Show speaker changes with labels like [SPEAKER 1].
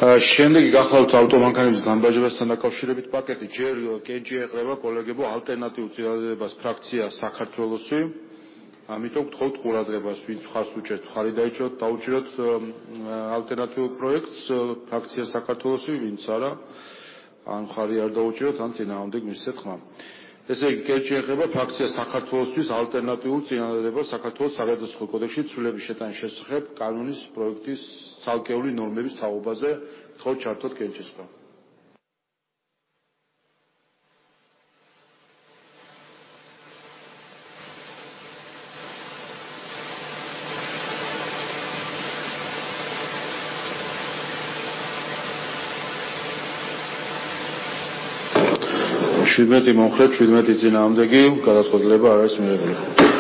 [SPEAKER 1] შემდეგი გახლავთ ავტომანქანების განბაჟებასთან დაკავშირებით პაკეტი. ჯერ კენჭი ეყრება კოლეგებო ალტერნატიულ წინადადებას ფრაქცია საქართველოსი. ამიტომ გთხოვთ ყურადღებას, ვინც ხარს უჭერთ, ხარი დაუჭიროთ ალტერნატიულ პროექტს ფრაქცია საქართველოსი, ვინც არა, ან ხარი არ დაუჭიროთ, ან წინააღმდეგ მისცეთ ხმა. ესე იგი, კენჭი ეყრება ფრაქცია საქართველოსთვის ალტერნატიულ წინადადებას საქართველოს საგადასახადო კოდექსში ცვლილების შეტანის შესახებ კანონის პროექტის ცალკეული ნორმების თაობაზე. გთხოვთ ჩართოთ კენჭის ხმა. შვიდმეტი მომხრე, 17 წინააღმდეგი, გადაწყვეტილება არ არის მიღებული.